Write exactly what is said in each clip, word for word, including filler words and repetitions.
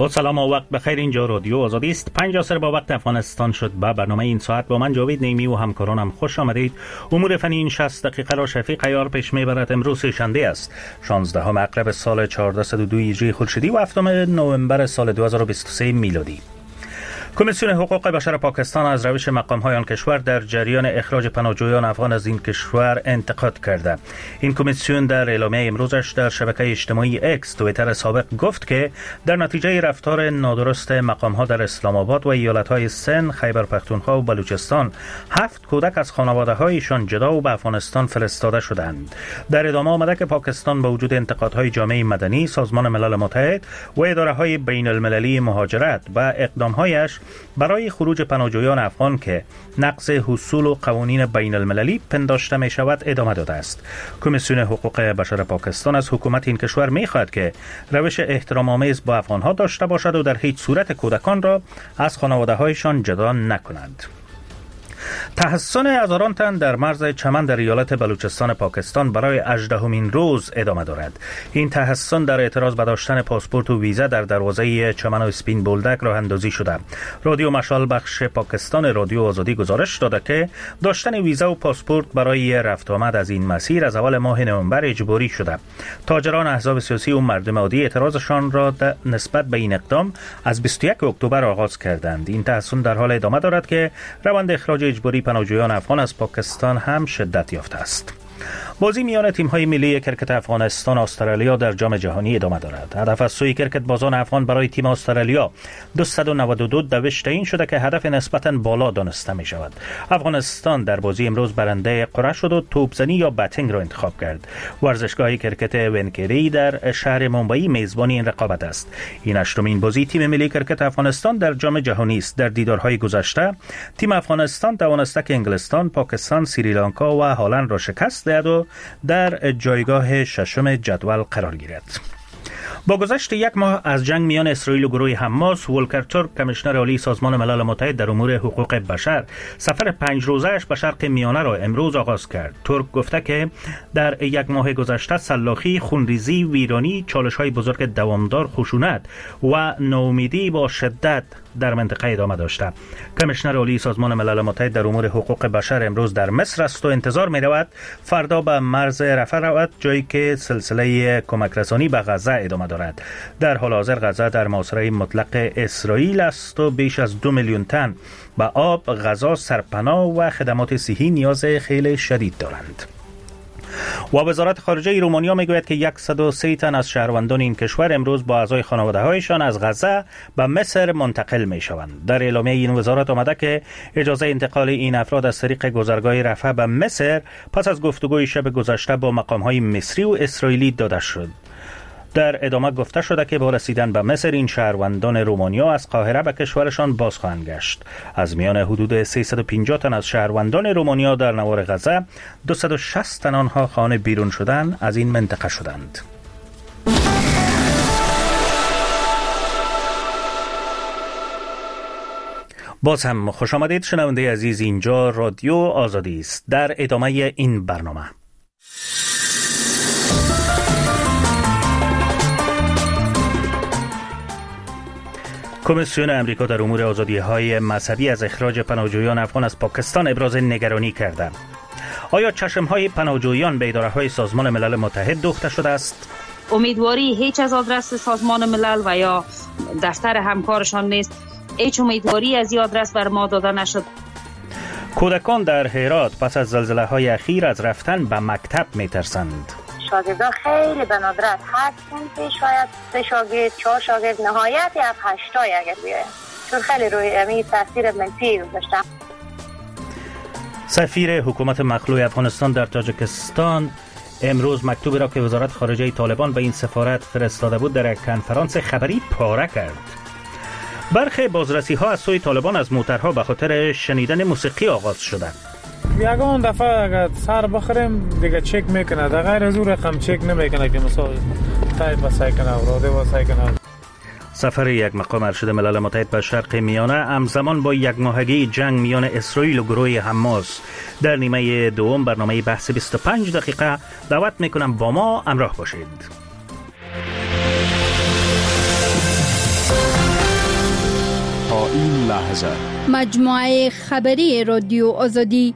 با سلام و وقت بخیر. اینجا رادیو آزادی است. پنج عصر با وقت افغانستان شد. با برنامه این ساعت با من جاوید نیمی و همکارانم خوش آمدید. امور فنی این شصت دقیقه را شفیق عیار پیش میبرد. امروز شنبه است، شانزدهم مغرب سال چهاردهصد و دو هجری خورشیدی و هفتم نوامبر سال دو هزار و بیست و سه میلادی. کمیسیون حقوق بشر پاکستان از روش مقام‌های آن کشور در جریان اخراج پناهجویان افغان از این کشور انتقاد کرده. این کمیسیون در اعلامیه امروزش در شبکه اجتماعی اکس توییتر سابق گفت که در نتیجه رفتار نادرست مقام‌ها در اسلام آباد و ایالت‌های سند، خیبر پختونخوا و بلوچستان، هفت کودک از خانواده‌هایشان جدا و به افغانستان فرستاده شدند. در ادامه آمده که پاکستان با وجود انتقادهای جامعه مدنی، سازمان ملل متحد و اداره‌های بین‌المللی مهاجرت و اقدام‌هایش برای خروج پناهجویان افغان که نقض اصول و قوانین بین المللی پنداشته می شود ادامه داده است. کمیسیون حقوق بشر پاکستان از حکومت این کشور می خواهد که روش احترام آمیز با افغان ها داشته باشد و در هیچ صورت کودکان را از خانواده هایشان جدا نکند. تحصن هزاران تن در مرز چمن در ایالت بلوچستان پاکستان برای هجدهمین روز ادامه دارد. این تحصن در اعتراض به داشتن پاسپورت و ویزا در دروازه چمن و اسپین بولدک راه اندازی شده. رادیو مشال بخش پاکستان رادیو آزادی گزارش داده که داشتن ویزا و پاسپورت برای رفت آمد از این مسیر از اول ماه نوامبر اجباری شده. تاجران، احزاب سیاسی و مردم عادی اعتراضشان را نسبت به این اقدام از بیست و یکم اکتبر آغاز کردند. این تحصن در حال ادامه دارد که روند اخراج اجباری پناهجویان افغان از پاکستان هم شدت یافته است. بازی میان تیم‌های ملی کرکت افغانستان و استرالیا در جام جهانی ادامه دارد. هدف از سوی کرکت بازان افغان برای تیم استرالیا دویست و نود و دو دوشته این شده که هدف نسبتاً بالا دانسته می شود. افغانستان در بازی امروز برنده قرعه شد و توپزنی یا بتینگ را انتخاب کرد. ورزشگاه کرکت ونکری در شهر مومبئی میزبان این رقابت است. این هشتمین بازی تیم ملی کرکت افغانستان در جام جهانی است. در دیدارهای گذشته تیم افغانستان توانسته که انگلستان، پاکستان، سریلانکا و هلند را شکست دهد و در جایگاه ششم جدول قرار گیرد. با گذشت یک ماه از جنگ میان اسرائیل و گروه حماس، ولکر ترک، کمیشنر عالی سازمان ملل متحد در امور حقوق بشر، سفر پنج روزه‌اش به شرق میانه را امروز آغاز کرد. ترک گفته که در یک ماه گذشته سلاخی، خونریزی، ویرانی، چالش‌های بزرگ دوامدار، خشونت و ناامیدی با شدت در منطقه ادامه داشته. کمیشنر عالی سازمان ملل متحد در امور حقوق بشر امروز در مصر است و انتظار می رود فردا به مرز رفح رود، جایی که سلسله کمک رسانی به غزه ادامه دارد. در حال حاضر غزه در محاصره مطلق اسرائیل است و بیش از دو میلیون تن به آب، غذا، سرپناه و خدمات صحی نیاز خیلی شدید دارند. و وزارت خارجه رومانیا میگوید که صد و سه تن از شهروندان این کشور امروز با اعضای خانواده‌هایشان از غزه به مصر منتقل میشوند. در اعلامیه این وزارت آمده که اجازه انتقال این افراد از طریق گذرگاه رفح به مصر پس از گفتگوی شب گذشته با مقام‌های مصری و اسرائیلی داده شد. در ادامه گفته شده که با رسیدن به مصر این شهروندان رومانیا از قاهره به کشورشان باز خواهند گشت. از میان حدود سیصد و پنجاه تن از شهروندان رومانیا در نوار غزه، دویست و شصت تن آنها خانه بیرون شدن از این منطقه شدند. باز هم خوش آمدید شنونده عزیز. اینجا رادیو آزادی است. در ادامه این برنامه کمیسیون امریکا در امور آزادی‌های مذهبی از اخراج پناهجویان افغان از پاکستان ابراز نگرانی کرده. آیا چشم‌های پناهجویان به اداره‌های سازمان ملل متحد دوخته شده است؟ امیدواری هیچ از آدرس سازمان ملل و یا دفتر همکارشان نیست. هیچ امیدواری از این آدرس بر ما داده نشد. کودکان در هرات پس از زلزله‌های اخیر از رفتن به مکتب می‌ترسند. شاگردان خیلی به ندرت هر سنفی شاید سه شاگرد، چهار شاگرد، نهایت یا هشتای اگر بیاید، چون خیلی روی امی تاثیر منفی گذاشته. سفیر حکومت مخلوع افغانستان در تاجیکستان امروز مکتوبی را که وزارت خارجه طالبان به این سفارت فرستاده بود در یک کنفرانس خبری پاره کرد. برخی بازرسی ها از سوی طالبان از موترها به خاطر شنیدن موسیقی آغاز شده. یگان دفعه اگر سر بخوریم دیگه چک میکنه، در غیر از اون رقم چک نمیکنه که مثلا تایپ واسه کنه راده واسه کنه. سفر یک مقام ارشد ملل متحد به شرق میانه همزمان با یک ماهگی جنگ میان اسرائیل و گروه حماس. در نیمه دوم برنامه بحث بیست و پنج دقیقه دعوت میکنم با ما همراه باشید. این لحظه. مجموعه خبری رادیو آزادی.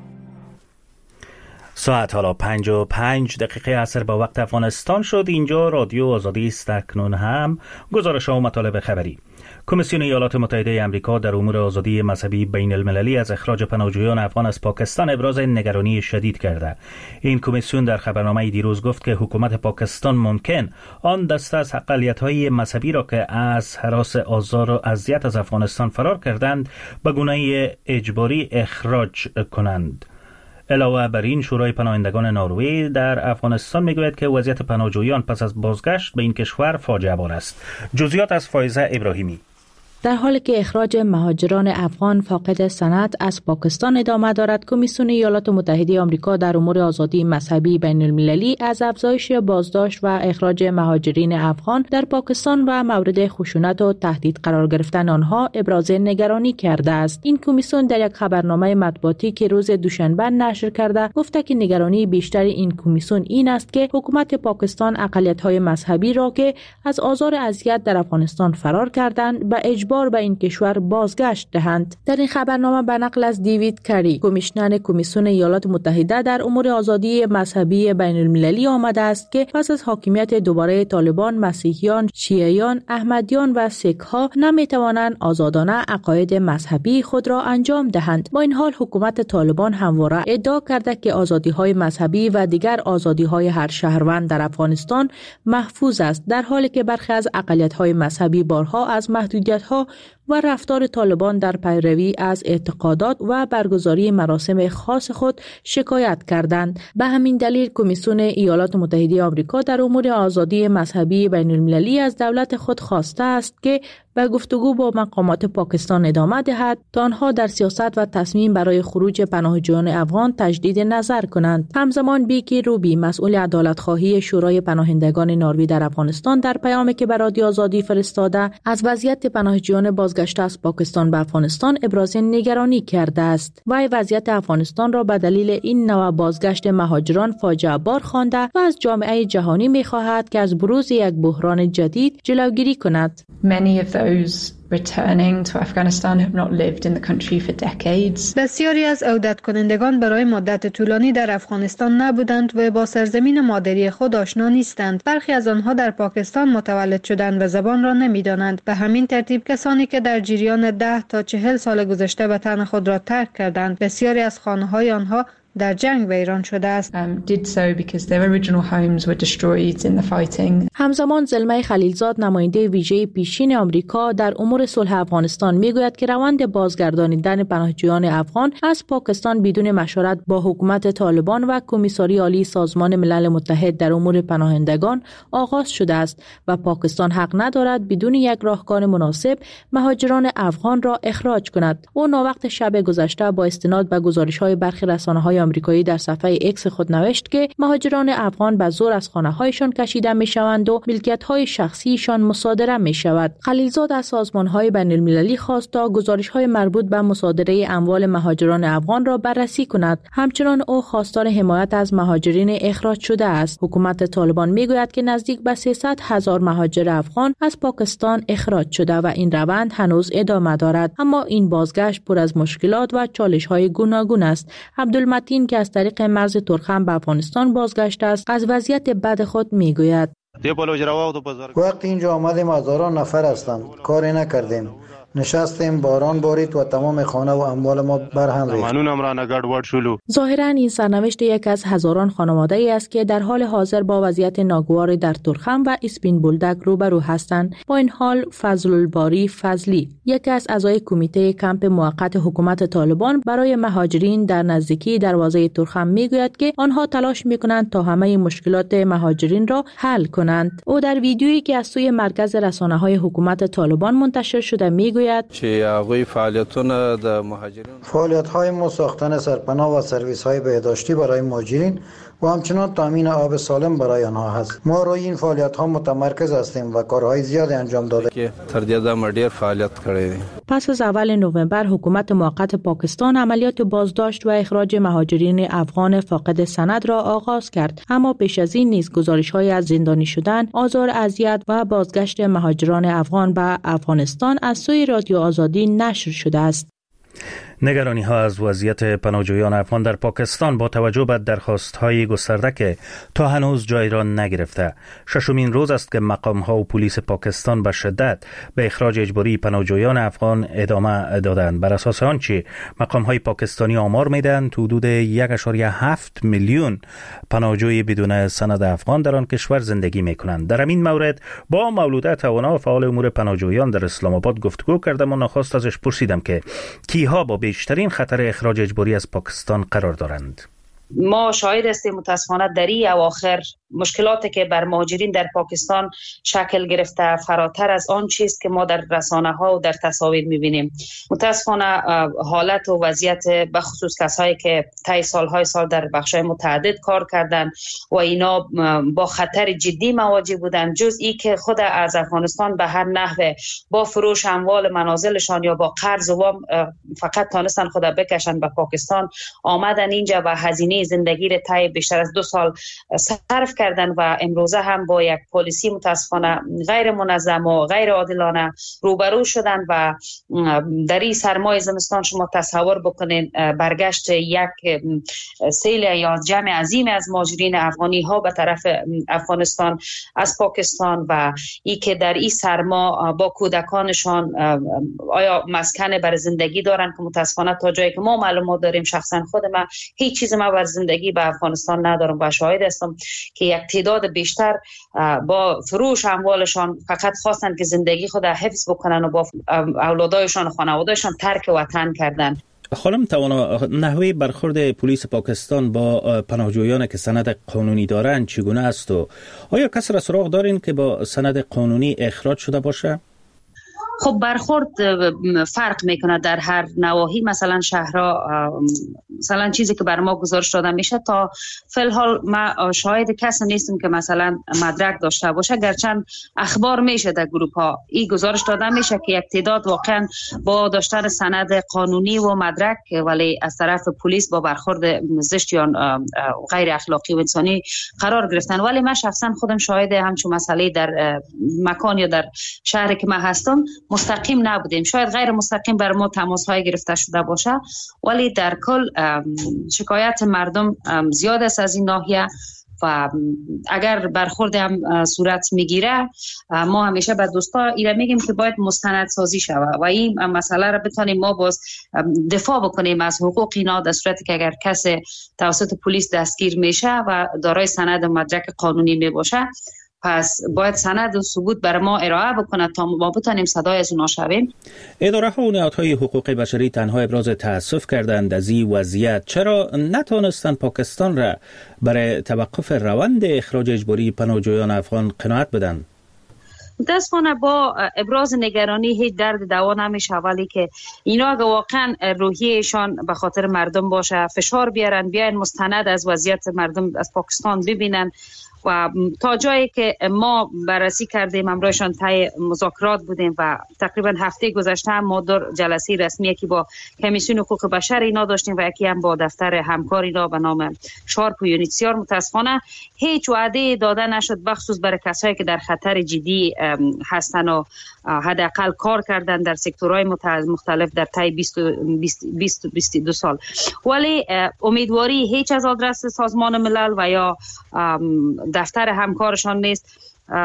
ساعت حالا پنج و پنج دقیقه عصر با وقت افغانستان شد. اینجا رادیو آزادی است. اکنون هم گزارش ها و مطالب خبری. کمیسیون ایالات متحده آمریکا در امور آزادی مذهبی بین المللی از اخراج پناهجویان افغان از پاکستان ابراز نگرانی شدید کرده. این کمیسیون در خبرنامه دیروز گفت که حکومت پاکستان ممکن آن دسته از اقلیت‌های مذهبی را که از هراس آزار و اذیت از افغانستان فرار کردند به گونه اجباری اخراج کنند. علاوه بر این، شورای پناهندگان نروژ در افغانستان میگوید که وضعیت پناهجویان پس از بازگشت به این کشور فاجعه بار است. جزئیات از فایزه ابراهیمی. در حالی که اخراج مهاجران افغان فاقد سند از پاکستان ادامه دارد، کمیسیون ایالات متحده آمریکا در امور آزادی مذهبی بین المللی از افزایش بازداشت و اخراج مهاجرین افغان در پاکستان و مورد خشونت و تهدید قرار گرفتن آنها ابراز نگرانی کرده است. این کمیسیون در یک خبرنامه مطبوعاتی که روز دوشنبه نشر کرده گفته که نگرانی بیشتر این کمیسیون این است که حکومت پاکستان اقلیت‌های مذهبی را که از آزار و اذیت در افغانستان فرار کردند به اجبار به این کشور بازگشت دهند. در این خبرنامه به نقل از دیوید کری، کمیشنر کمیسیون ایالات متحده در امور آزادی مذهبی بین المللی آمده است که پس از حاکمیت دوباره طالبان، مسیحیان، شیعیان، احمدیان و سیک‌ها نمی‌توانند آزادانه عقاید مذهبی خود را انجام دهند. با این حال حکومت طالبان همواره ادعا کرده که آزادی‌های مذهبی و دیگر آزادی‌های هر شهروند در افغانستان محفوظ است، در حالی که برخی از اقلیت‌های مذهبی بارها از محدودیت‌ها و رفتار طالبان در پیروی از اعتقادات و برگزاری مراسم خاص خود شکایت کردند. به همین دلیل کمیسیون ایالات متحده آمریکا در امور آزادی مذهبی بین المللی از دولت خود خواسته است که به گفتگو با مقامات پاکستان ادامه دهد تا آنها در سیاست و تصمیم برای خروج پناهجویان افغان تجدید نظر کنند. همزمان بیکی روبی، مسئول عدالت خواهی شورای پناهندگان نروژ در افغانستان، در پیامی که به رادیو آزادی فرستاده از وضعیت پناهجویان بازگشته از پاکستان به افغانستان ابراز نگرانی کرده است. وی وضعیت افغانستان را به دلیل این نوع بازگشت مهاجران فاجعه بار خوانده و از جامعه جهانی می‌خواهد که از بروز یک بحران جدید جلوگیری کند. Many of those returning to Afghanistan have not lived in the country for decades. بسیاری از عودت کنندگان برای مدت طولانی در افغانستان نبودند و با سرزمین مادری خود آشنا نیستند. برخی از آنها در پاکستان متولد شدند و زبان را نمی‌دانند. به همین ترتیب کسانی که در جریان ده تا چهل سال گذشته وطن خود را ترک کردند، بسیاری از خانه‌های آنها در جنگ ویران شده است. Um, did so because their original homes were destroyed in the fighting. همزمان زلمه خلیلزاد، نماینده ویژه پیشین آمریکا در امور صلح افغانستان، میگوید که روند بازگردانیدن پناهجویان افغان از پاکستان بدون مشورت با حکومت طالبان و کمیساری عالی سازمان ملل متحد در امور پناهندگان آغاز شده است و پاکستان حق ندارد بدون یک راهکار مناسب مهاجران افغان را اخراج کند. او ناوقت شب گذشته با استناد به گزارش‌های برخی رسانه‌های آمریکایی در صفحه ایکس خود نوشت که مهاجران افغان به زور از خانه‌هایشان کشیده می‌شوند و ملکیت‌های شخصیشان مصادره می‌شود. خلیلزاد از سازمان‌های بین‌المللی خواست تا گزارش‌های مربوط به مصادره اموال مهاجران افغان را بررسی کند. همچنین او خواستار حمایت از مهاجرین اخراج شده است. حکومت طالبان می‌گوید که نزدیک به سیصد هزار مهاجر افغان از پاکستان اخراج شده و این روند هنوز ادامه دارد، اما این بازگشت پر از مشکلات و چالش‌های گوناگون است. عبدالمتین که از طریق مرز ترخم به افغانستان بازگشته است، از وضعیت بد خود میگوید. وقتی اینجا آمدیم هزاران نفر هستند، کاری نکردیم، نشستیم، باران بارید و تمام خانه و اموال ما برهم ریخت. ظاهراً این سرنوشت یک از هزاران خانواده ای است که در حال حاضر با وضعیت ناگوار در ترخم و اسپین بولدک روبرو هستند. با این حال فضل الباری فضلی، یکی از اعضای کمیته کمپ موقت حکومت طالبان برای مهاجرین در نزدیکی دروازه ترخم میگوید که آنها تلاش میکنند تا همه مشکلات مهاجرین را حل کنند. او در ویدیویی که از سوی مرکز رسانه‌های حکومت طالبان منتشر شده میگوید فعالیت‌های ما ساختن سرپناه و سرویس‌های بهداشتی برای مهاجرین و همچنان تامین آب سالم برای آنها هست. ما روی این فعالیت‌ها متمرکز هستیم و کارهای زیادی انجام داده که تر دې ما ډیر فعالیت کړی دی. پس از اول نوامبر حکومت موقت پاکستان عملیات بازداشت و اخراج مهاجرین افغان فاقد سند را آغاز کرد، اما پیش از این نیز گزارش‌های از زندانی شدن، آزار، اذیت و بازگشت مهاجران افغان به افغانستان از سوی رادیو آزادی نشر شده است. نگرانی ها از وضعیت پناهجویان افغان در پاکستان با توجه به درخواست های گسترده که تا هنوز جای را نگرفته. ششمین روز است که مقام ها و پلیس پاکستان به شدت به اخراج اجباری پناهجویان افغان ادامه دادند. بر اساس آنچه مقام های پاکستانی آمار میدن، حدود یک و هفت میلیون پناهجوی بدون سند افغان در آن کشور زندگی میکنند. در این مورد با مولوده توانا، فعال امور پناهجویان در اسلام آباد گفتگو کردم و نخست ازش پرسیدم که کیها با بیشترین خطر اخراج اجباری از پاکستان قرار دارند. ما شاهد هستیم متاسفانه در این اواخر مشکلاتی که بر مهاجرین در پاکستان شکل گرفته فراتر از آن چیست که ما در رسانه ها و در تصاویر میبینیم. متاسفانه حالت و وضعیت بخصوص کسایی که طی سالهای سال در بخش‌های متعدد کار کردند و اینا با خطر جدی مواجه بودند، جز ای که خود از افغانستان به هر نحوه با فروش اموال منازلشان یا با قرض و وام فقط تانستن خود بکشن به پاکستان آمدن اینجا و هزینه زندگی را طی بیشتر از دو سال صرف کردن و امروزه هم با یک پالیسی متاسفانه غیر منظم و غیر عادلانه روبرو شدن و در این سرمای زمستان شما تصور بکنین برگشت یک سیل یا جمع عظیم از مهاجرین افغانی ها به طرف افغانستان از پاکستان و ای که در این سرما با کودکانشان آیا مسکن بر زندگی دارن که متاسفانه تا جایی که ما معلومات داریم، شخصا خود من هیچ چیز ما بر زندگی به افغانستان ندارم و شاهد هستم که یک تعداد بیشتر با فروش اموالشان فقط خواستن که زندگی خود حفظ بکنن و با اولادایشان و خانوادهشان ترک وطن کردن. خانم توانا، نحوه برخورد پلیس پاکستان با پناهجویان که سند قانونی دارند چگونه است و آیا کسی را سراغ دارین که با سند قانونی اخراج شده باشه؟ خب برخورد فرق میکنه در هر نواحی. مثلا شهرها، مثلا چیزی که بر ما گزارش داده میشه تا فی الحال ما شاهد کسی نیستیم که مثلا مدرک داشته باشه، گرچند اخبار میشه در گروپ ها این گزارش داده میشه که یک تعداد واقعا با داشتن سند قانونی و مدرک ولی از طرف پلیس با برخورد زشت یا غیر اخلاقی و انسانی قرار گرفتن. ولی من شخصا خودم شاهد همچون مسئله در مکان یا در شهری که من هستم مستقیم نبودیم. شاید غیر مستقیم بر ما تماس های گرفته شده باشه ولی در کل شکایت مردم زیاد است از این ناحیه و اگر برخورد هم صورت میگیره ما همیشه به دوستا ایره میگیم که باید مستند سازی شود و این مسئله را بتونیم ما باز دفاع بکنیم از حقوق اینا در صورتی که اگر کسی توسط پلیس دستگیر میشه و دارای سند مدرک قانونی میباشه، پس باید سند و ثبوت بر ما ارائه بکنه تا ما بتونیم صدای از اونا شویم. اداره ها و نهادهای حقوق بشری تنها ابراز تأسف کردند از این وضعیت. چرا نتونستند پاکستان را برای توقف روند اخراج اجباری پناهجویان افغان قناعت بدن؟ متاسفانه با ابراز نگرانی هیچ درد دوا نمیشه، ولی که اینا اگه واقعا روحیشان به خاطر مردم باشه فشار بیارن، بیاین مستند از وضعیت مردم از پاکستان ببینن و تا جایی که ما بررسی کردیم امروزشان طی مذاکرات بودیم و تقریبا هفته گذشته هم ما در جلسه رسمی یکی با کمیسیون حقوق بشر اینا داشتیم و یکی هم با دفتر همکار اینا به نام شارپ و یونیتسیار. متاسفانه هیچ وعده داده نشد بخصوص برای کسایی که در خطر جدی هستن و حداقل کار کردن در سکتورهای مختلف در طی بیست و بیست و دو سال. ولی امیدواری هیچ از آدرس سازمان ملل و یا دفتر همکارشان نیست.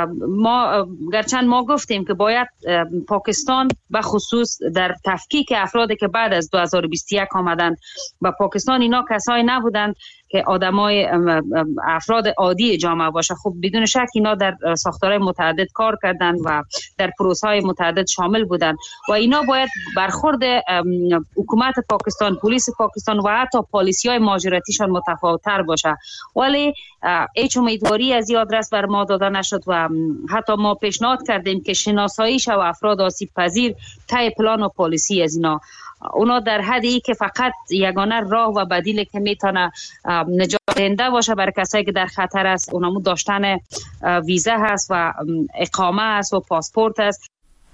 ما گرچند ما گفتیم که باید پاکستان به خصوص در تفکیک افرادی که بعد از دو هزار و بیست و یک آمدن به پاکستان، اینا کسایی نبودند که آدمای افراد عادی جامعه باشه. خب بدون شک اینا در ساختارهای متعدد کار کردند و در پروسه‌های متعدد شامل بودند و اینا باید برخورد حکومت پاکستان، پلیس پاکستان و حتی پالیسی‌های مهاجرتیشان متفاوت‌تر باشه. ولی هیچ امیدواری از این آدرس بر ما داده نشد و حتی ما پیشنهاد کردیم که شناسایی شود افراد آسیب پذیر طی پلان و پالیسی از اینا. اونا در حدی که فقط یگانه راه و بدیلی که میتونه نجات دهنده باشه برای کسایی که در خطر است اونمو داشتن ویزا هست و اقامه است و پاسپورت است.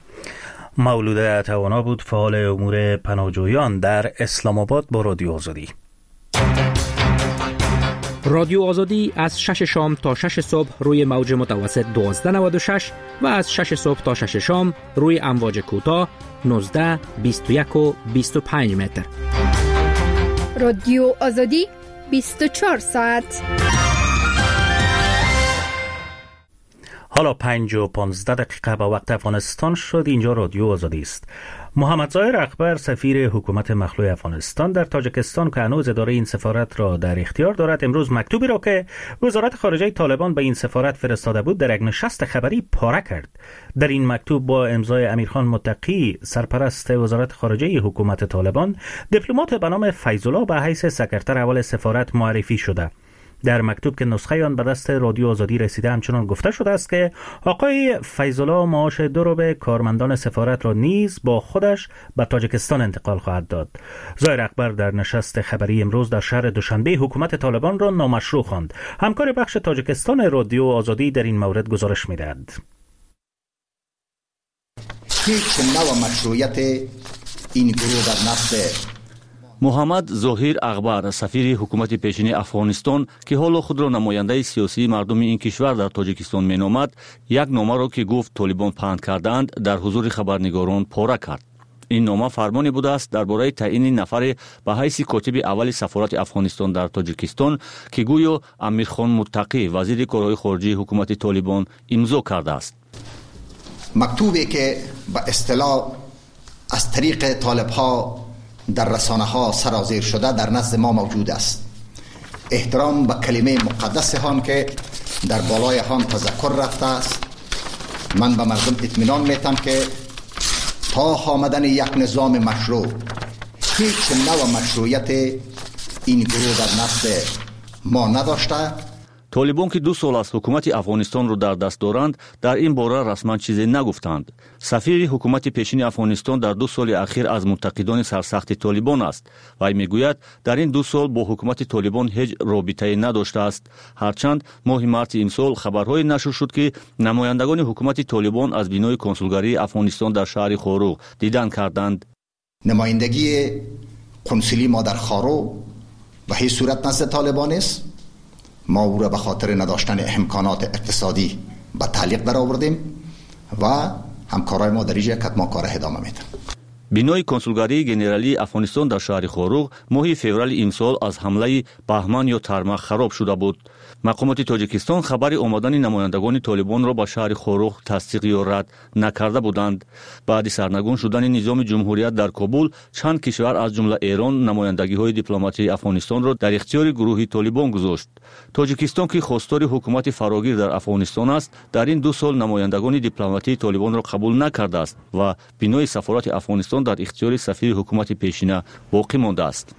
مولوده توانا بود، فعال امور پناهجویان در اسلام آباد با رادیو آزادی. رادیو آزادی از شش شام تا شش صبح روی موج متوسط دوازده نود و شش و از شش صبح تا شش شام روی امواج کوتاه نوزده بیست و یک و بیست و پنج متر. رادیو آزادی بیست و چهار ساعت. حالا پنج و پانزده دقیقه با وقت افغانستان شد. اینجا رادیو آزادی است. محمد ظاهر اکبر سفیر حکومت مخلوع افغانستان در تاجیکستان که هنوز اداره این سفارت را در اختیار دارد، امروز مکتوبی را که وزارت خارجه طالبان به این سفارت فرستاده بود در یک نشست خبری پاره کرد. در این مکتوب با امضای امیرخان متقی سرپرست وزارت خارجه حکومت طالبان، دیپلمات به نام فیض‌الله به حیث سکرتر اول سفارت معرفی شده. در مکتوب که نسخه آن به دست رادیو آزادی رسیده همچنان گفته شده است که آقای فیض‌الله معاش دو روبه کارمندان سفارت را نیز با خودش به تاجیکستان انتقال خواهد داد. ظاهر اکبر در نشست خبری امروز در شهر دوشنبه حکومت طالبان را نامشروع خواند. همکار بخش تاجیکستان رادیو آزادی در این مورد گزارش می‌دهد. هیچ نوع مشروعیت این گروه در نفس محمد ظاهر اکبر سفیر حکومت پیشین افغانستان که حالا خود را نماینده سیاسی مردم این کشور در تاجیکستان مینامد، یک نامه را که گفت طالبان پهن کردند در حضور خبرنگاران پاره کرد. این نامه فرمانی بوده است درباره تعیین نفر به حیث کاتب اول سفارت افغانستان در تاجیکستان که گویا امیرخان متقی وزیر کارهای خارجه حکومت طالبان امضا کرده است. مکتوبی که به اصطلاح از طریق طالب‌ها در رسانه ها سرازیر شده در نزد ما موجود است. احترام به کلمه مقدس هان که در بالای هان تذکر رفته است. من به مردم اطمینان میتم که تا آمدن یک نظام مشروع هیچ نوع مشروعیت این گروه در نزد ما نداشته. طالبان که دو سال از حکومت افغانستان رو در دست دارند در این باره رسما چیزی نگفتند. سفیر حکومت پیشین افغانستان در دو سال اخیر از منتقدان سرسخت طالبان است. وی میگوید در این دو سال با حکومت طالبان هیچ رابطه‌ای نداشته است، هرچند ماه مارس این سال خبرهای نشر شد که نمایندگان حکومت طالبان از بینای کنسولگری افغانستان در شهر خاروق دیدن کردند. نمایندگی کنسولی ما در خاروق به هیچ صورت نزد طالبان است. ما او را به خاطر نداشتن امکانات اقتصادی به تعلیق در آوردیم و همکارای ما در اینجا کتما کار ادامه میدن. بینای کنسولگری گنرالی افغانستان در شهر خاروق ماه فوریه این سال از حمله بهمن یا ترمخ خراب شده بود. مقامات تاجیکستان خبر آمدن نمایندگان طالبان را به شهر خاروق تصدیق یا رد نکرده بودند. بعد سرنگون شدن نظام جمهوریت در کابل، چند کشور از جمله ایران نمایندگی‌های دیپلماتی افغانستان را در اختیار گروه طالبان گذاشت. تاجیکستان که خواستار حکومت فراگیر در افغانستان است، در این دو سال نمایندگان دیپلماتی طالبان را قبول نکرده است و بینای سفارت افغانستان در اختیار سفیر حکومت پیشینه باقی مانده است.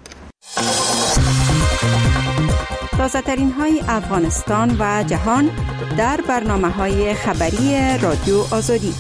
تازه‌ترین های افغانستان و جهان در برنامه‌های خبری رادیو آزادی.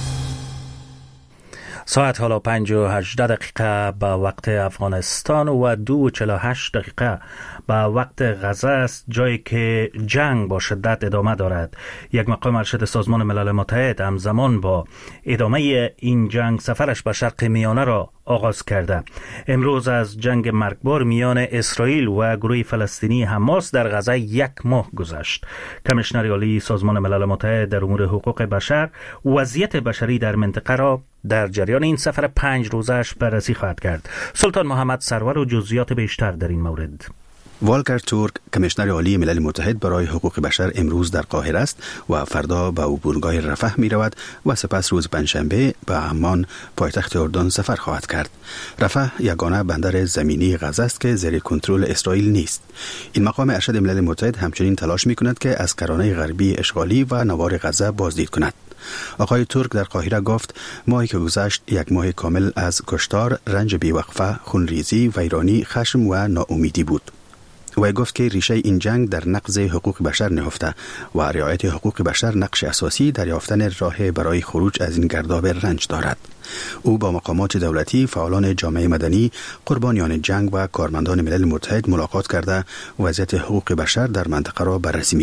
ساعت حالا پنج و هجده دقیقه به وقت افغانستان و دو و چهل و هشت دقیقه به وقت غزه است، جایی که جنگ با شدت ادامه دارد. یک مقام ارشد سازمان ملل متحد همزمان با ادامه این جنگ سفرش به شرق میانه را آغاز کرده. امروز از جنگ مرگبار میان اسرائیل و گروه فلسطینی حماس در غزه یک ماه گذشت. کمیشنر عالی سازمان ملل متحد در امور حقوق بشر وضعیت بشری در منطقه را در جریان این سفر پنج روزش بررسی خواهد کرد. سلطان محمد سرور و جزئیات بیشتر در این مورد. والکر تورک کمیشنر عالی ملل متحد برای حقوق بشر امروز در قاهره است و فردا به عبورگاه رفح می رود و سپس روز پنجشنبه به عمان پایتخت اردن سفر خواهد کرد. رفح یگانه بندر زمینی غزه است که زیر کنترل اسرائیل نیست. این مقام ارشد ملل متحد همچنین تلاش می کند که از کرانه غربی اشغالی و نوار غزه بازدید کند. آقای تورک در قاهره گفت ماهی که گذشت یک ماه کامل از کشتار، رنج بیوقفه، خونریزی، ویرانی، خشم و ناامیدی بود. و گفت که ریشه این جنگ در نقض حقوق بشر نهفته و رعایت حقوق بشر نقش اساسی در یافتن راه برای خروج از این گرداب رنج دارد. او با مقامات دولتی، فعالان جامعه مدنی، قربانیان جنگ و کارمندان ملل متحد ملاقات کرده وضعیت حقوق بشر در منطقه را بررسی می کند.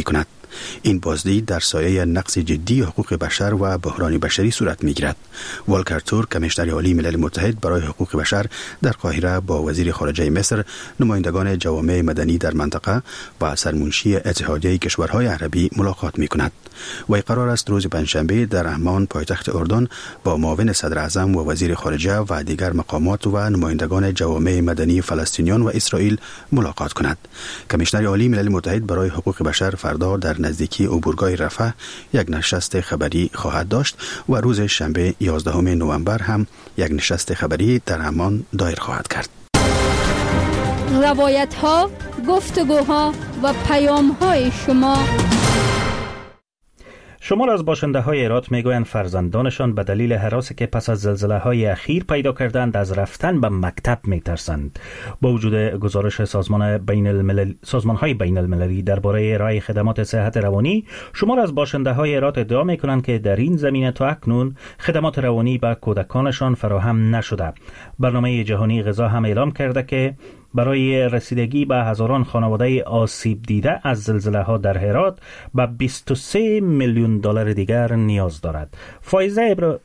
این بازدید در سایه نقض جدی حقوق بشر و بحران بشری صورت می‌گیرد. والکر تورک کمیشنر عالی ملل متحد برای حقوق بشر در قاهره با وزیر خارجه مصر، نمایندگان جوامع مدنی در منطقه و سرمنشی اتحادیه کشورهای عربی ملاقات می‌کند. و قرار است روز پنجشنبه در عمان پایتخت اردن با معاون صدر اعظم و وزیر خارجه و دیگر مقامات و نمایندگان جوامع مدنی فلسطینیان و اسرائیل ملاقات کند. کمیشنر عالی ملل متحد برای حقوق بشر فردا در نزدیکی عبورگاه رفح یک نشست خبری خواهد داشت و روز شنبه یازدهم نوامبر هم یک نشست خبری در عمان دایر خواهد کرد. روایت ها، گفتگوها و پیام های شما. شمار از باشنده های هرات میگویند فرزندانشان به دلیل هراسی که پس از زلزله های اخیر پیدا کردند از رفتن به مکتب میترسند. با وجود گزارش سازمان بین الملل سازمان های بین المللی درباره ارائه خدمات صحت روانی، شمار از باشنده های هرات ادعا میکنند که در این زمینه تا اکنون خدمات روانی به کودکانشان فراهم نشده. برنامه جهانی غذا هم اعلام کرده که برای رسیدگی به هزاران خانواده آسیب دیده از زلزله ها در هرات به بیست و سه میلیون دلار دیگر نیاز دارد. فایزه ابر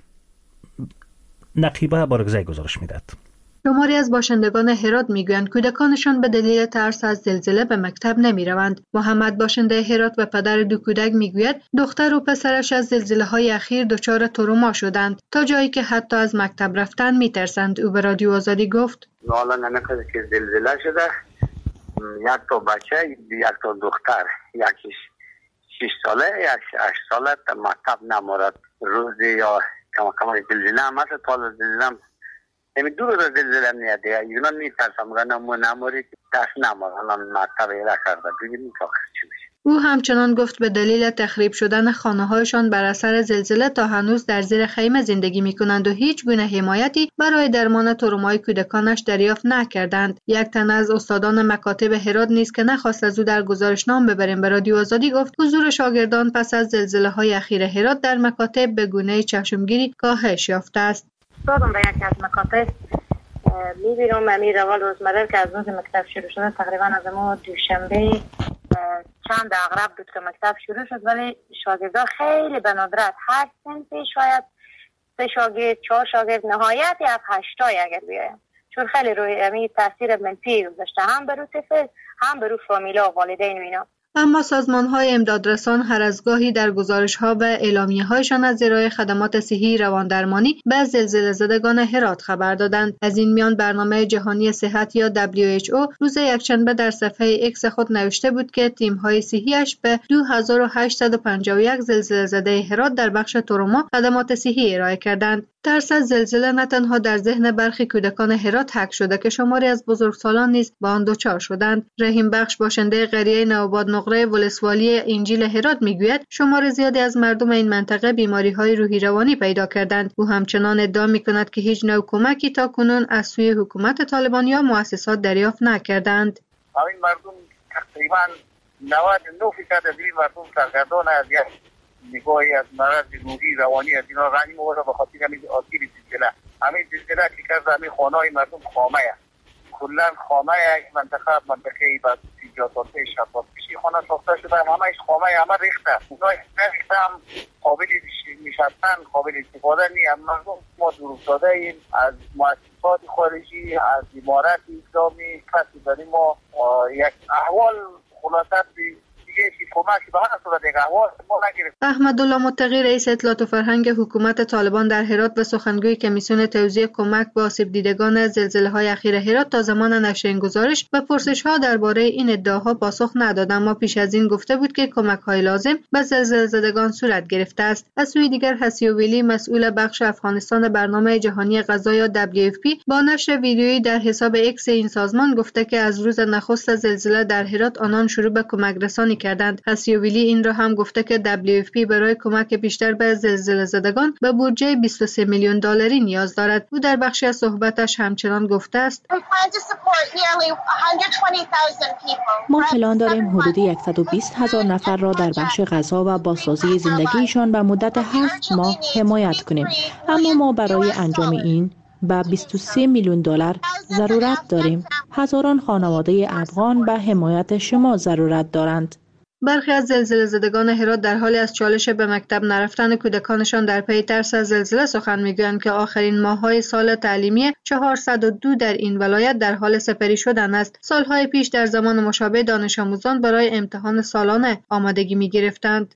نقیبه بارگزای گزارش میداد. شماری از باشندگان هرات میگویند کودکانشان به دلیل ترس از زلزله به مکتب نمی روند. محمد باشنده هرات و پدر دو کودک میگوید دختر و پسرش از زلزله های اخیر دچار تروما شدند تا جایی که حتی از مکتب رفتن میترسند. او به رادیو آزادی گفت حالا نمی‌کنه که زلزله شده، یک تا بچه، یک تا دختر، یکیش شش ساله، یکیش هشت ساله تا مکتب نمارد. روزی یا کم کم زلزله هم هست، تا زلزله هم نمی دور از زلزله میاد دیگه. اینا میترسم گفتم نماری که دست نمار، حالا مکتب ایره کرده ببینیم تا چی میشه. او همچنان گفت به دلیل تخریب شدن خانه‌هایشان بر اثر زلزله تا هنوز در زیر خیمه زندگی می‌کنند و هیچ گونه حمایتی برای درمان ترومای کودکانش دریافت نکردند. یک تن از استادان مکاتب هرات نیز که نخواست از او در گزارشنامه ببریم به رادیو آزادی گفت حضور شاگردان پس از زلزله‌های اخیر هرات در مکاتب به گونه چشمگیری کاهش یافته است. استادم به یکی از مکاتب می‌بینم امیر روال روزمره که از روز مکتب شروع شده تقریبا از ما دوشنبه چند اغرب بود که مکتب شروع شد، ولی شاگردان خیلی به ندرت هر سنفی شاید سه شاگرد چهار شاگرد نهایت یک هشتای اگر بیایم، چون خیلی روی امی تاثیر منفی گذاشته هم بر طفل هم بر فامیلا و والدین و اینا. اما سازمان‌های امدادرسان هر از گاهی در گزارش‌ها و اعلامیه‌هایشان از ارائه خدمات صحی رواندرمانی به زلزله زدگان هرات خبر دادند. از این میان برنامه جهانی صحت یا دبلیو اچ او روز یکشنبه در صفحه ایکس خود نوشته بود که تیم‌های صحی‌اش به دو هزار و هشتصد و پنجاه و یک زلزله زده هرات در بخش تروما خدمات صحی ارائه کردند. ترس از زلزله نه تنها در ذهن برخی کودکان هرات حک شده که شماری از بزرگسالان نیز با آن دچار شدند. رحیم بخش باشنده قریه نوآباد نقره ولسوالی انجیل هرات میگوید شمار زیادی از مردم این منطقه بیماری‌های روحی روانی پیدا کردند. او همچنان ادعا می‌کند که هیچ نوع کمکی تا کنون از سوی حکومت طالبان یا مؤسسات دریافت نکردند. همین مردم تقریبا نود و نه درصد از این مردم سرگردان از نگاهی از مرض روحی روانی از اینا رنج مورد به خاطر همین آسیب زلزله. همین زلزله که کرد همین خانه‌های مردم خامه است. کلا خامه یک منطقه منطقه بعد ایجاد سال پیش هفتاد پیشی خانه ساخته شده، همه‌اش خامه همه ریخته. اونها ریخته هم قابل نشستن قابل استفاده نیست. مردم ما دور افتاده ایم از مؤسسات خارجی، از امارات اسلامی، کسی برای ما یک احوال خلاصت احمدالله متقی رئیس اطلاعات و فرهنگ حکومت طالبان در هرات و سخنگوی کمیسیون توزیع کمک به آسیب دیدگان زلزله‌های اخیر هرات تا زمان نشر این گزارش و پرسش‌ها درباره این ادعاها پاسخ نداد، اما پیش از این گفته بود که کمک‌های لازم به زلزله زدگان صورت گرفته است. از سوی دیگر حسیویلی مسئول بخش افغانستان برنامه جهانی غذا یا دبلیو اف پی با نشر ویدیویی در حساب ایکس این سازمان گفته که از روز نخست زلزله در هرات آنان شروع به کمک رسانی کردند. حسیویلی این را هم گفته که دبلیو اف پی برای کمک بیشتر به زلزله زدگان به بودجه بیست و سه میلیون دلاری نیاز دارد. او در بخشی از صحبتش همچنان گفته است: ما پلان داریم حدود صد و بیست هزار نفر را در بخش غذا و بازسازی زندگیشان به مدت هفت ماه حمایت کنیم، اما ما برای انجام این به بیست و سه میلیون دلار ضرورت داریم. هزاران خانواده افغان به حمایت شما ضرورت دارند. برخی از زلزله زدگان هرات در حالی از چالش به مکتب نرفتن کودکانشان در پی ترس از زلزله سخن میگویند که آخرین ماه‌های سال تعلیمی چهارصد و دو در این ولایت در حال سپری شدن است. سالهای پیش در زمان مشابه دانش آموزان برای امتحان سالانه آمادگی می‌گرفتند.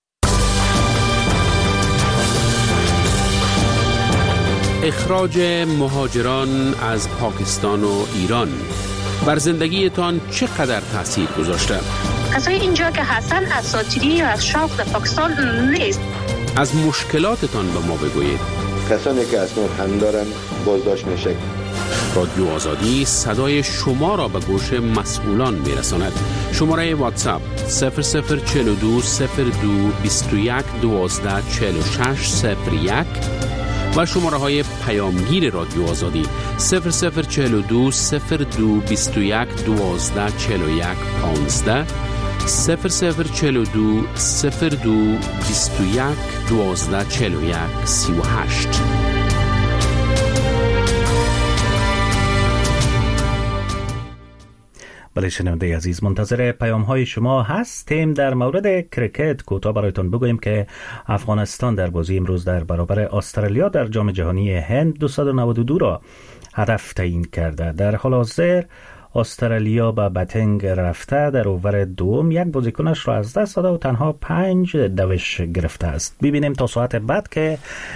اخراج مهاجران از پاکستان و ایران بر زندگیتان چقدر تاثیر گذاشته؟ کسای اینجا که هستن اساطیری و از شوق در پاکستان نیست. از مشکلاتتان به ما بگویید. کسانی که اسناد هم دارن بازداشت میشه. رادیو آزادی صدای شما را به گوش مسئولان میرساند. شماره واتساپ صفر صفر چهل و دو صفر دو بیست و یک دوازده چهل و شش صفر یک و شماره های پیامگیر رادیو آزادی صفر صفر چهل و دو صفر دو بیست و یک دوازده چهل و یک پانزده صفر صفر چهل و دو صفر دو بیست و یک دوازده چهل و یک سی و هشت. بله شنونده عزیز، منتظر پیام های شما هستیم. در مورد کرکت کوتاه برایتان بگوییم که افغانستان در بازی امروز در برابر استرالیا در جام جهانی هند دویست و نود و دو را هدف تعیین کرده. در حال حاضر استرالیا به بتنگ رفته در اوور دوم یک بازیکنش را از دست داده و تنها پنج دوش گرفته است. ببینیم تا ساعت بعد که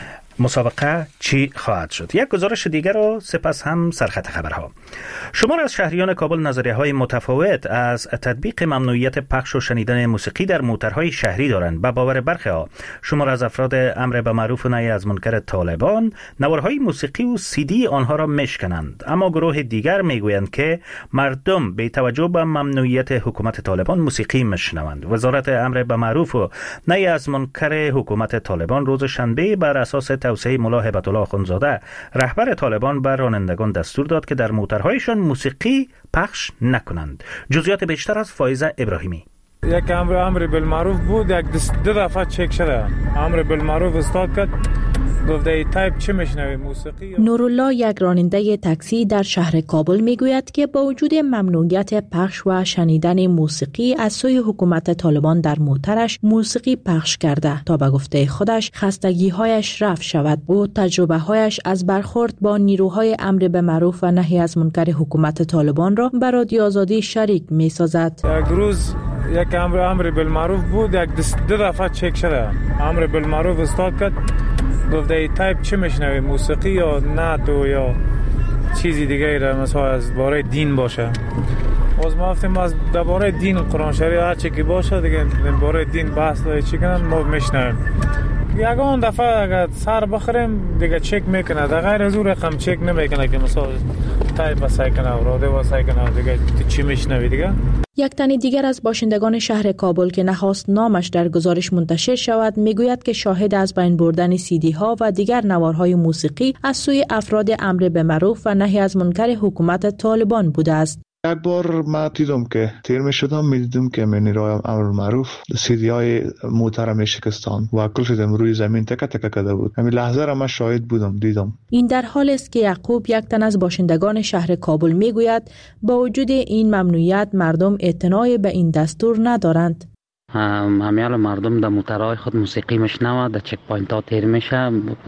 مسابقه چی خواهد شد. یک گزارش دیگر رو سپس هم سرخط خبرها. شمار از شهریان کابل نظریه های متفاوت از تطبیق ممنوعیت پخش و شنیدن موسیقی در موترهای شهری دارند. به باور برخی ها شمار از افراد امر به معروف و نهی از منکر طالبان نوارهای موسیقی و سیدی آنها را میشکنند، اما گروه دیگر میگویند که مردم به توجه به ممنوعیت حکومت طالبان موسیقی میشنوند. وزارت امر به معروف و نهی از منکر حکومت طالبان روز شنبه بر اساس توصیه ملا هیبت الله اخوندزاده رهبر طالبان بر رانندگان دستور داد که در موترهایشان موسیقی پخش نکنند. جزئیات بیشتر از فایزه ابراهیمی. یک امر امر بالمعروف بود، یک دو دفعه چک شده. امر بالمعروف استاد کرد گفته تایپ چه میشنوی موسیقی. نورالله یک راننده تاکسی در شهر کابل میگوید که با وجود ممنوعیت پخش و شنیدن موسیقی از سوی حکومت طالبان در موترش موسیقی پخش کرده تا به گفته خودش خستگی‌هایش رفع شود. او تجربه‌هایش از برخورد با نیروهای امر به معروف و نهی از منکر حکومت طالبان را به رادیو آزادی شریک می‌سازد. یک روز یک امر امر بالمعروف بود، یک دو دفعه چک شده. امر بالمعروف استاد کرد گفته تایپ چه میشنوی موسیقی یا نعت یا چیزی دیگه را مثلا از باره دین باشه. باز ما گفتیم از درباره دین قرآن شریف هر چی که باشه دیگه باره دین بحث چی کنن ما میشنویم. یگان دفعه اگر سر بخوریم دیگه چک میکنه، در غیر از اون رقم چک نمیکنه که مثلا تایپ واسه کنه و راده واسه کنه دیگه چی میشنوی دیگه. یک تن دیگر از باشندگان شهر کابل که نخواست نامش در گزارش منتشر شود میگوید که شاهد از بین بردن سیدی ها و دیگر نوارهای موسیقی از سوی افراد امر به معروف و نهی از منکر حکومت طالبان بوده است. یک بار ما دیدم که تیر می شدم می دیدم که من نیروی امر معروف سیدی های موتر می شکستان و کل شدم روی زمین تکه تکه کرده بود. همین لحظه را من شاهد بودم، دیدم. این در حال است که یعقوب یک تن از باشندگان شهر کابل می گوید با وجود این ممنوعیت مردم اعتنای به این دستور ندارند. همیال مردم در موترهای خود موسیقی میشنوه، در چک پوینت ها تیر میشه.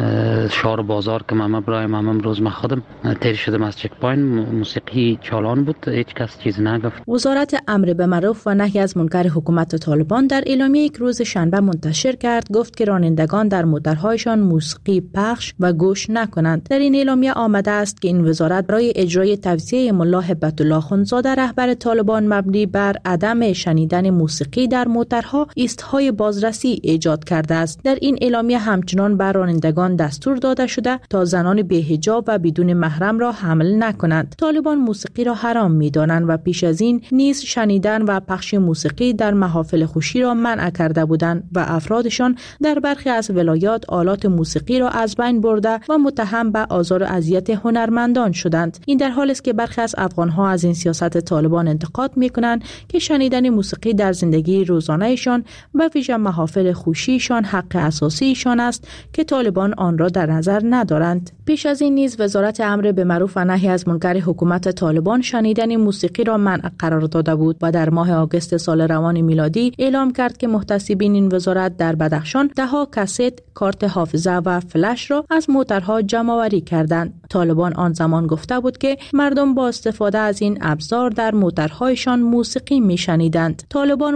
شهر بازار که من برای من امروز من خودم تیر شدم از چک پوینت، موسیقی چالان بود، هیچ کس چیز نگفت. وزارت امر به معروف و نهی از منکر حکومت طالبان در اعلامیه یک روز شنبه منتشر کرد گفت که رانندگان در موترهایشان موسیقی پخش و گوش نکنند. در این اعلامیه آمده است که این وزارت برای اجرای توصیه ملا هیبت الله اخوندزاده رهبر طالبان مبنی بر عدم شنیدن موسیقی در موتر ها ایستهای بازرسی ایجاد کرده است. در این اعلامیه همچنان بر رانندگان دستور داده شده تا زنان بی‌حجاب و بدون محرم را حمل نکنند. طالبان موسیقی را حرام می‌دانند و پیش از این نیز شنیدن و پخش موسیقی در محافل خوشی را منع کرده بودند و افرادشان در برخی از ولایات آلات موسیقی را از بین برده و متهم به آزار و اذیت هنرمندان شدند. این در حالی است که برخی از افغان‌ها از این سیاست طالبان انتقاد می‌کنند که شنیدن موسیقی در زندگی روزانه روزانه‌شان و ویژه محافل خوشیشان حق اساسیشان است که طالبان آن را در نظر ندارند. پیش از این نیز وزارت امر به معروف و نهی از منکر حکومت طالبان شنیدن موسیقی را منع قرار داده بود و در ماه آگوست سال روان میلادی اعلام کرد که محتسبین این وزارت در بدخشان ده‌ها کاست، کارت حافظه و فلش را از موترها جمع آوری کردند. طالبان آن زمان گفته بود که مردم با استفاده از این ابزار در موترهایشان موسیقی میشنیدند. طالبان